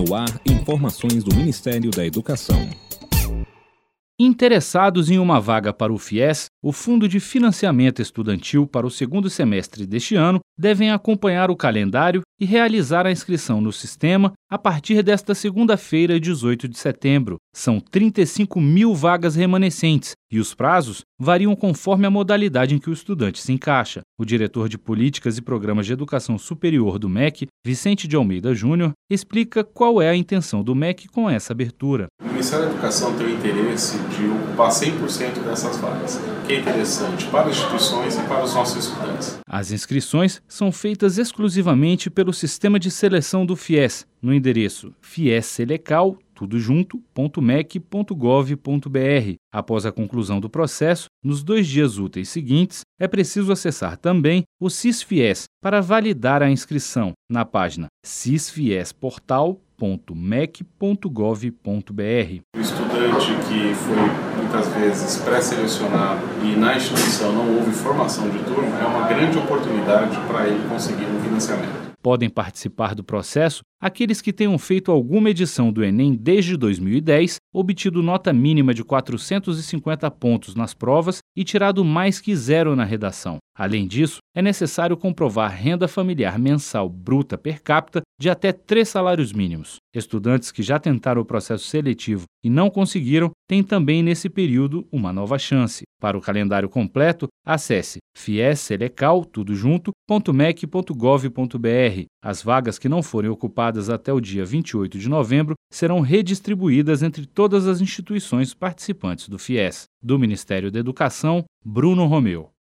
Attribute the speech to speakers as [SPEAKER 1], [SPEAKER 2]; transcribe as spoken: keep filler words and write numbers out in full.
[SPEAKER 1] No ar, informações do Ministério da Educação.
[SPEAKER 2] Interessados em uma vaga para o FIES, o Fundo de Financiamento Estudantil para o segundo semestre deste ano, devem acompanhar o calendário e realizar a inscrição no sistema a partir desta segunda-feira, dezoito de setembro. São trinta e cinco mil vagas remanescentes e os prazos variam conforme a modalidade em que o estudante se encaixa. O diretor de Políticas e Programas de Educação Superior do M E C, Vicente de Almeida Júnior, explica qual é a intenção do M E C com essa abertura.
[SPEAKER 3] O Ministério da Educação tem o interesse de ocupar cem por cento dessas vagas, que é interessante para as instituições e para os nossos estudantes.
[SPEAKER 2] As inscrições são feitas exclusivamente pelo sistema de seleção do FIES, no endereço fieselecal, tudo junto, ponto mec ponto gov ponto br. Após a conclusão do processo, nos dois dias úteis seguintes, é preciso acessar também o SISFIES para validar a inscrição na página sisfiesportal ponto mec ponto gov ponto br.
[SPEAKER 3] O estudante que foi muitas vezes pré-selecionado e na instituição não houve formação de turma, é uma grande oportunidade para ele conseguir um financiamento.
[SPEAKER 2] Podem participar do processo aqueles que tenham feito alguma edição do Enem desde dois mil e dez, obtido nota mínima de quatrocentos e cinquenta pontos nas provas e tirado mais que zero na redação. Além disso, é necessário comprovar renda familiar mensal bruta per capita de até três salários mínimos. Estudantes que já tentaram o processo seletivo e não conseguiram têm também nesse período uma nova chance. Para o calendário completo, acesse fieselecal, tudo junto, ponto mec ponto gov ponto br. As vagas que não forem ocupadas até o dia vinte e oito de novembro serão redistribuídas entre todas as instituições participantes do FIES. Do Ministério da Educação, Bruno Romeu.